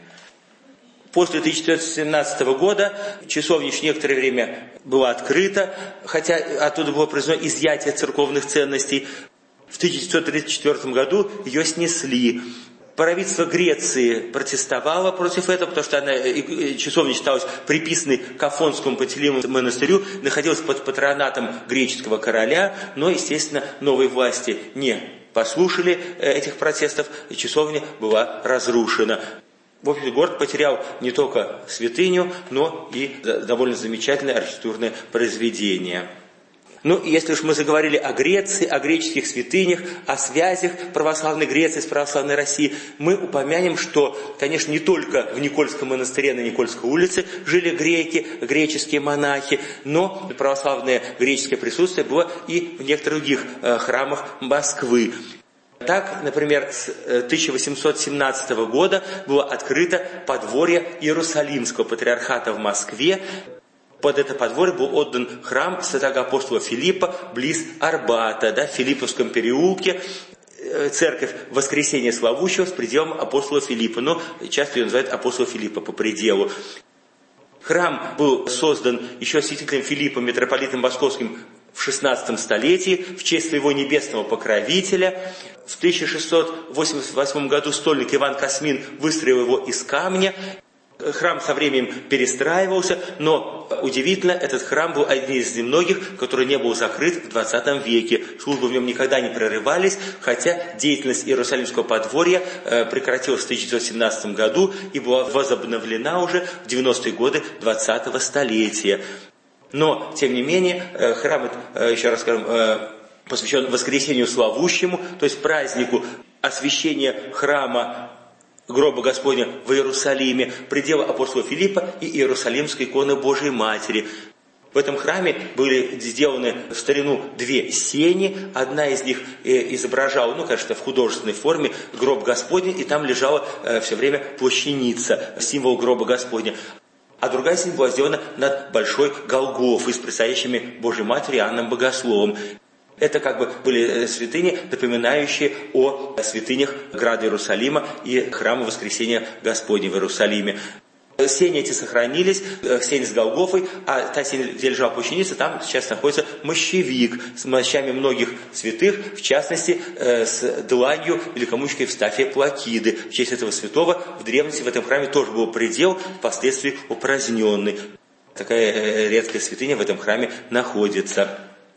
После 1917 года часовня еще некоторое время была открыта, хотя оттуда было произведено изъятие церковных ценностей. В 1934 году ее снесли. Правительство Греции протестовало против этого, потому что часовня считалась приписанной к Афонскому Пантелеимонскому монастырю, находилась под патронатом греческого короля, но, естественно, новые власти не послушали этих протестов, и часовня была разрушена. В общем, город потерял не только святыню, но и довольно замечательное архитектурное произведение. Ну, если уж мы заговорили о Греции, о греческих святынях, о связях православной Греции с православной Россией, мы упомянем, что, конечно, не только в Никольском монастыре на Никольской улице жили греки, греческие монахи, но православное греческое присутствие было и в некоторых других храмах Москвы. Так, например, с 1817 года было открыто подворье Иерусалимского патриархата в Москве. Под это подворье был отдан храм святого апостола Филиппа близ Арбата, в Филипповском переулке, церковь Воскресения Славущего с пределом апостола Филиппа, но часто ее называют апостола Филиппа по пределу. Храм был создан еще святителем Филиппом, митрополитом Московским, в XVI столетии в честь своего небесного покровителя. В 1688 году стольник Иван Космин выстроил его из камня. Храм со временем перестраивался, но удивительно, этот храм был один из немногих, который не был закрыт в 20 веке. Службы в нем никогда не прерывались, хотя деятельность Иерусалимского подворья прекратилась в 1917 году и была возобновлена уже в 90-е годы 20-го столетия. Но, тем не менее, храм, еще раз скажем, посвящен Воскресению Славущему, то есть празднику освящения храма гроба Господня в Иерусалиме, предела апостола Филиппа и Иерусалимской иконы Божией Матери. В этом храме были сделаны в старину две сени. Одна из них изображала, конечно, в художественной форме гроб Господень, и там лежала все время плащаница, символ гроба Господня. А другая сень была сделана над большой Голгофой с предстоящими Божьей Матерью и Иоанном Богословом. Это были святыни, напоминающие о святынях града Иерусалима и храма Воскресения Господня в Иерусалиме. Сени эти сохранились, сень с Голгофой, а та сень, где лежала плащаница, там сейчас находится мощевик с мощами многих святых, в частности, с дланью великомученика Евстафия Плакиды. В честь этого святого в древности в этом храме тоже был предел, впоследствии упраздненный. Такая редкая святыня в этом храме находится.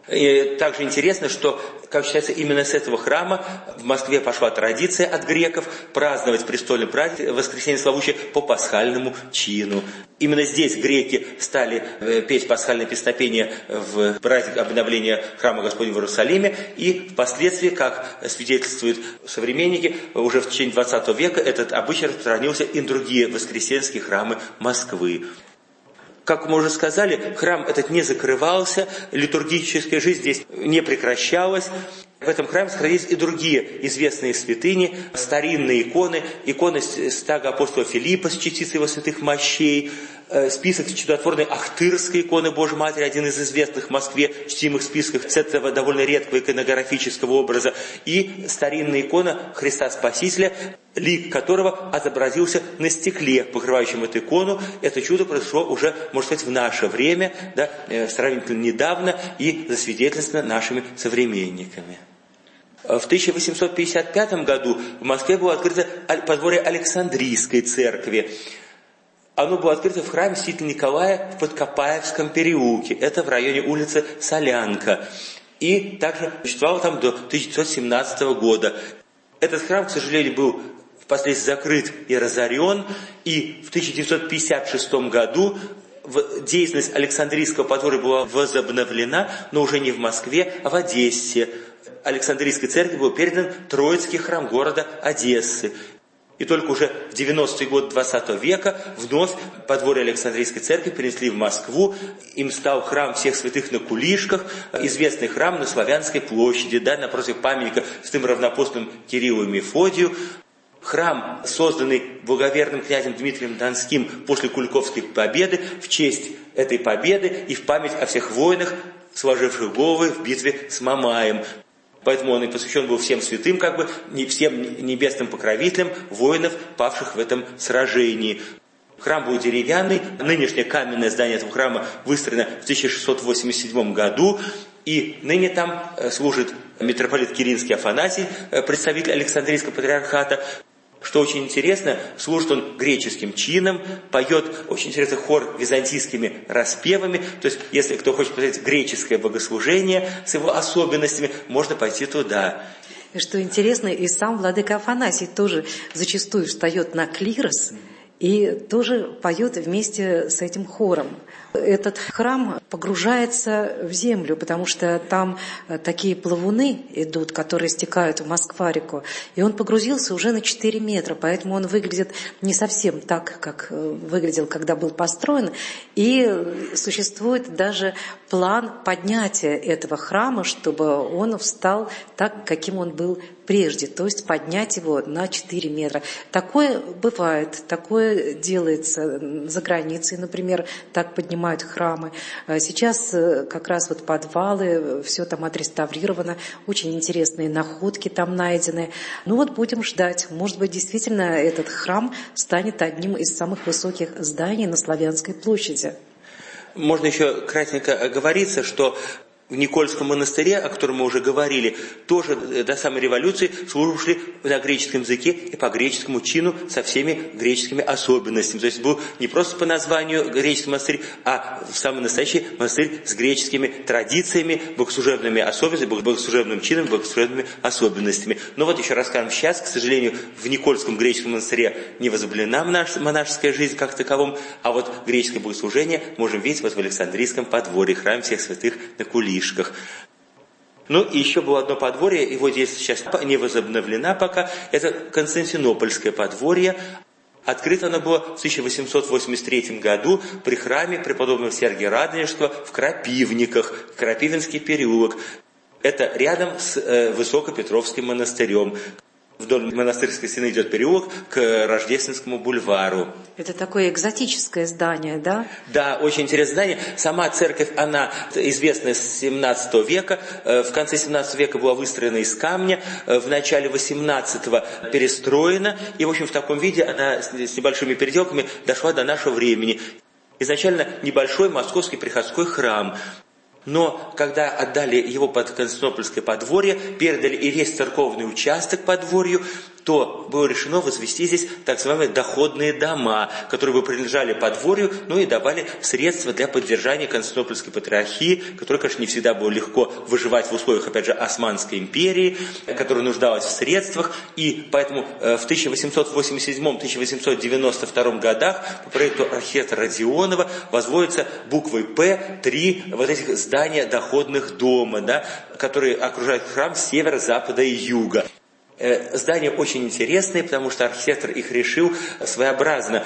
И также интересно, что, как считается, именно с этого храма в Москве пошла традиция от греков праздновать престольный праздник Воскресенье Славущее по пасхальному чину. Именно здесь греки стали петь пасхальное песнопение в праздник обновления храма Господня в Иерусалиме, и впоследствии, как свидетельствуют современники, уже в течение 20 века этот обычай распространился и на другие воскресенские храмы Москвы. Как мы уже сказали, храм этот не закрывался, литургическая жизнь здесь не прекращалась. В этом храме сохранились и другие известные святыни, старинные иконы, иконы стага апостола Филиппа с частицей его святых мощей, список чудотворной Ахтырской иконы Божьей Матери, один из известных в Москве чтимых списков с этого довольно редкого иконографического образа, и старинная икона Христа Спасителя, лик которого отобразился на стекле, покрывающем эту икону. Это чудо произошло уже, можно сказать, в наше время, да, сравнительно недавно, и засвидетельствовано нашими современниками. В 1855 году в Москве было открыто подворье Александрийской церкви. Оно было открыто в храме святителя Николая в Подкопаевском переулке. Это в районе улицы Солянка. И также существовало там до 1917 года. Этот храм, к сожалению, был впоследствии закрыт и разорен. И в 1956 году деятельность Александрийского подворья была возобновлена, но уже не в Москве, а в Одессе. Александрийской церкви был передан Троицкий храм города Одессы. И только уже в 90-е годы 20 века вновь подворье Александрийской церкви перенесли в Москву. Им стал храм всех святых на Кулишках, известный храм на Славянской площади, да, напротив памятника святым равноапостольным Кириллу и Мефодию. Храм, созданный благоверным князем Дмитрием Донским после Куликовской победы, в честь этой победы и в память о всех воинах, сложивших головы в битве с Мамаем. Поэтому он и посвящен был всем святым, как бы, всем небесным покровителям воинов, павших в этом сражении. Храм был деревянный, нынешнее каменное здание этого храма выстроено в 1687 году, и ныне там служит митрополит Киринский Афанасий, представитель Александрийского патриархата. Что очень интересно, служит он греческим чином, поет очень интересный хор византийскими распевами. То есть, если кто хочет посмотреть греческое богослужение с его особенностями, можно пойти туда. И что интересно, и сам владыка Афанасий тоже зачастую встает на клирос и тоже поет вместе с этим хором. Этот храм погружается в землю, потому что там такие плавуны идут, которые стекают в Москва-реку. И он погрузился уже на 4 метра, поэтому он выглядит не совсем так, как выглядел, когда был построен. И существует даже план поднятия этого храма, чтобы он встал так, каким он был прежде, то есть поднять его на 4 метра. Такое бывает, такое делается за границей, например, так поднимают храмы. Сейчас как раз вот подвалы, все там отреставрировано, очень интересные находки там найдены. Ну вот будем ждать. Может быть, действительно этот храм станет одним из самых высоких зданий на Славянской площади. Можно еще кратенько оговориться, что в Никольском монастыре, о котором мы уже говорили, тоже до самой революции служили на греческом языке и по греческому чину со всеми греческими особенностями. То есть был не просто по названию греческий монастырь, а самый настоящий монастырь с греческими традициями, богослужебными особенностями, богослужебным чином, богослужебными особенностями. Но вот еще раз скажем, сейчас, к сожалению, в Никольском греческом монастыре не возобновлена монашеская жизнь как таковом, а вот греческое богослужение можем видеть вот в Александрийском подворье, храме всех святых на Кулишках. Ну и еще было одно подворье, его здесь сейчас не возобновлена пока, это Константинопольское подворье. Открыто оно было в 1883 году при храме преподобного Сергия Радонежского в Крапивниках, Крапивинский переулок. Это рядом с Высокопетровским монастырем. Вдоль монастырской стены идет переулок к Рождественскому бульвару. Это такое экзотическое здание, да? Да, очень интересное здание. Сама церковь, она известна с 17 века. В конце 17 века была выстроена из камня. В начале 18-го перестроена. И, в общем, в таком виде она с небольшими переделками дошла до нашего времени. Изначально небольшой московский приходской храм. Но когда отдали его под Константинопольское подворье, передали и весь церковный участок подворью, то было решено возвести здесь так называемые доходные дома, которые бы принадлежали подворью, ну и давали средства для поддержания Константинопольской патриархии, которой, конечно, не всегда было легко выживать в условиях, опять же, Османской империи, которая нуждалась в средствах, и поэтому в 1887-1892 годах по проекту архитектора Родионова возводятся буквой «П» 3 вот этих здания доходных дома, да, которые окружают храм с севера, запада и юга. Здания очень интересные, потому что архитектор их решил своеобразно.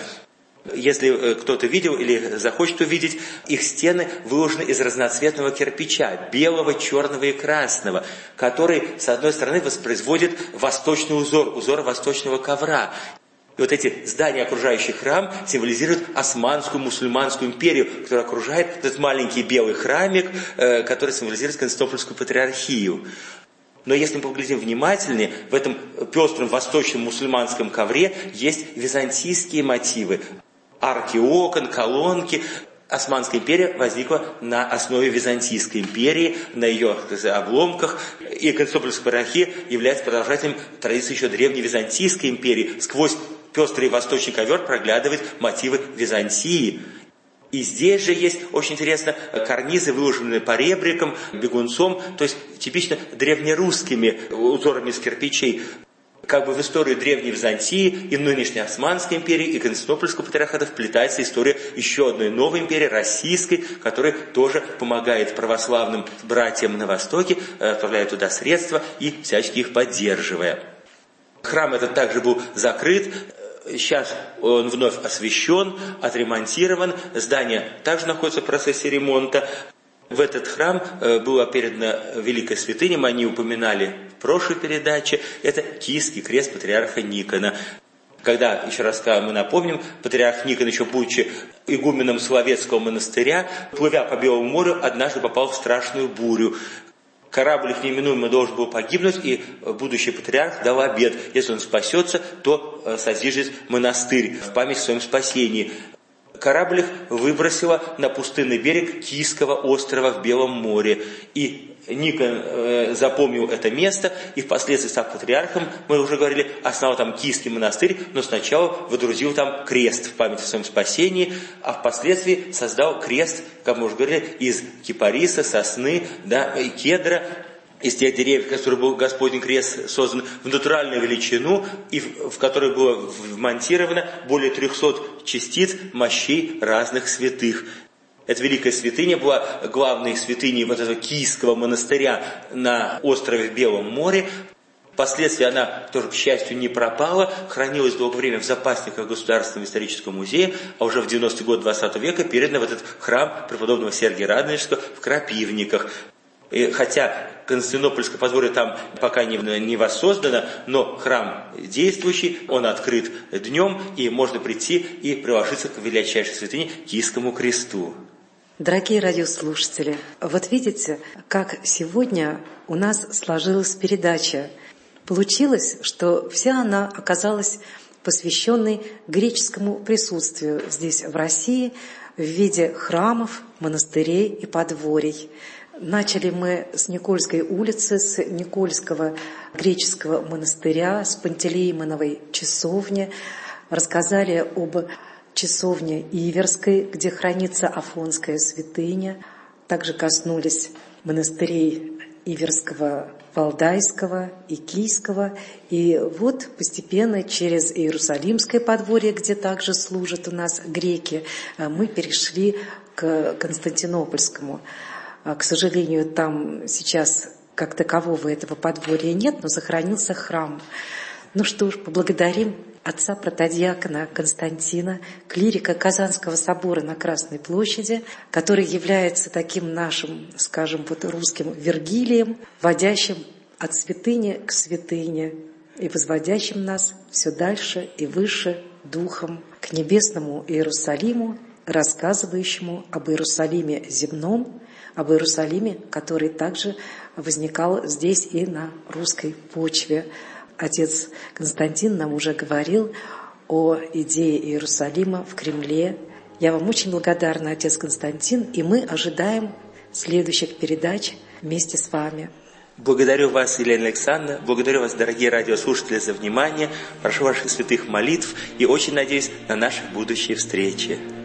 Если кто-то видел или захочет увидеть, их стены выложены из разноцветного кирпича, белого, черного и красного, который, с одной стороны, воспроизводит восточный узор восточного ковра. И вот эти здания, окружающие храм, символизируют Османскую мусульманскую империю, которая окружает этот маленький белый храмик, который символизирует Константинопольскую патриархию. Но если мы поглядим внимательнее, в этом пестром восточном мусульманском ковре есть византийские мотивы. Арки окон, колонки. Османская империя возникла на основе Византийской империи, на ее обломках. И Константинопольская патриархия является продолжателем традиции еще древней Византийской империи. Сквозь пестрый восточный ковер проглядывают мотивы Византии. И здесь же есть, очень интересно, карнизы, выложенные по ребрикам, бегунцом, то есть типично древнерусскими узорами из кирпичей. Как бы в историю древней Византии и нынешней Османской империи и Константинопольского патриархата вплетается история еще одной новой империи, российской, которая тоже помогает православным братьям на Востоке, отправляя туда средства и всячески их поддерживая. Храм этот также был закрыт. Сейчас он вновь освящен, отремонтирован. Здание также находится в процессе ремонта. В этот храм была передана великая святыня, мы о ней упоминали в прошлой передаче. Это Киевский крест патриарха Никона. Когда, еще раз мы напомним, патриарх Никон, еще будучи игуменом Соловецкого монастыря, плывя по Белому морю, однажды попал в страшную бурю. Корабль их неминуемо должен был погибнуть, и будущий патриарх дал обет: если он спасется, то содвижет монастырь в память о своем спасении. Корабль их выбросило на пустынный берег Киевского острова в Белом море. И Никон запомнил это место, и впоследствии, став патриархом, мы уже говорили, основал там Киевский монастырь, но сначала водрузил там крест в память о своем спасении, а впоследствии создал крест, как мы уже говорили, из кипариса, сосны, да, и кедра, из тех деревьев, которые был Господень крест создан в натуральную величину, и в которой было вмонтировано более 300 частиц мощей разных святых. Эта великая святыня была главной святыней вот этого Киевского монастыря на острове в Белом море. Впоследствии она тоже, к счастью, не пропала, хранилась долгое время в запасниках Государственного исторического музея, а уже в 90-е годы 20 века передана в этот храм преподобного Сергия Радонежского в Крапивниках. И хотя Константинопольское подворье там пока не воссоздано, но храм действующий, он открыт днем, и можно прийти и приложиться к величайшей святыне Киевскому кресту. Дорогие радиослушатели, вот видите, как сегодня у нас сложилась передача. Получилось, что вся она оказалась посвященной греческому присутствию здесь, в России, в виде храмов, монастырей и подворий. Начали мы с Никольской улицы, с Никольского греческого монастыря, с Пантелеймоновой часовни, рассказали об часовне Иверской, где хранится Афонская святыня. Также коснулись монастырей Иверского, Валдайского и Кийского. И вот постепенно через Иерусалимское подворье, где также служат у нас греки, мы перешли к Константинопольскому. К сожалению, там сейчас как такового этого подворья нет, но сохранился храм. Ну что ж, поблагодарим отца протодиакона Константина, клирика Казанского собора на Красной площади, который является таким нашим, скажем, вот русским Вергилием, водящим от святыни к святыне и возводящим нас все дальше и выше духом к небесному Иерусалиму, рассказывающему об Иерусалиме земном, об Иерусалиме, который также возникал здесь и на русской почве. Отец Константин нам уже говорил о идее Иерусалима в Кремле. Я вам очень благодарна, отец Константин, и мы ожидаем следующих передач вместе с вами. Благодарю вас, Елена Александровна, благодарю вас, дорогие радиослушатели, за внимание, прошу ваших святых молитв и очень надеюсь на наши будущие встречи.